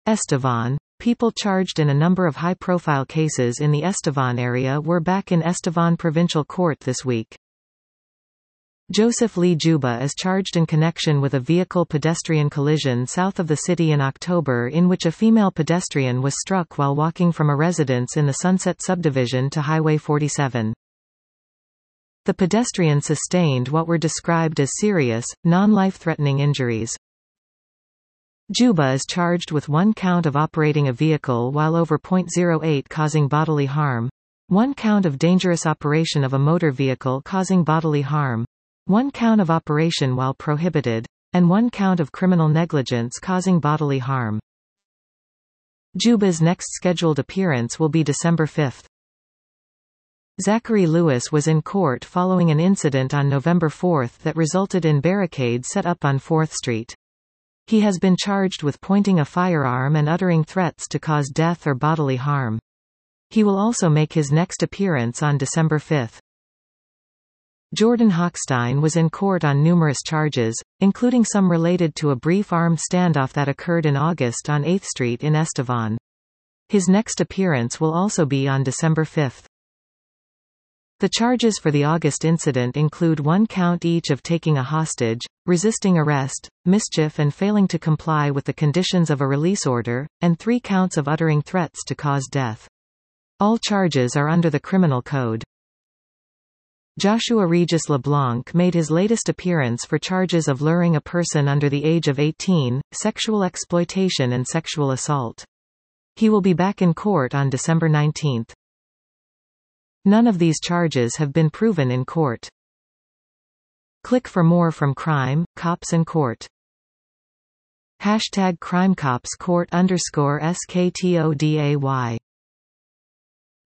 Estevan. People charged in a number of high-profile cases in the Estevan area were back in Estevan Provincial Court this week. Joseph Lee Juba is charged in connection with a vehicle-pedestrian collision south of the city in October in which a female pedestrian was struck while walking from a residence in the Sunset subdivision to Highway 47. The pedestrian sustained what were described as serious, non-life-threatening injuries. Juba is charged with 1 count of operating a vehicle while over .08 causing bodily harm, 1 count of dangerous operation of a motor vehicle causing bodily harm, 1 count of operation while prohibited, and 1 count of criminal negligence causing bodily harm. Juba's next scheduled appearance will be December 5. Zachary Lewis was in court following an incident on November 4 that resulted in barricades set up on 4th Street. He has been charged with pointing a firearm and uttering threats to cause death or bodily harm. He will also make his next appearance on December 5. Jordan Hochstein was in court on numerous charges, including some related to a brief armed standoff that occurred in August on 8th Street in Estevan. His next appearance will also be on December 5. The charges for the August incident include 1 count each of taking a hostage, resisting arrest, mischief and failing to comply with the conditions of a release order, and 3 counts of uttering threats to cause death. All charges are under the Criminal Code. Joshua Regis LeBlanc made his latest appearance for charges of luring a person under the age of 18, sexual exploitation and sexual assault. He will be back in court on December 19. None of these charges have been proven in court. Click for more from Crime, Cops and Court. #CrimeCopsCourt_SKTODAY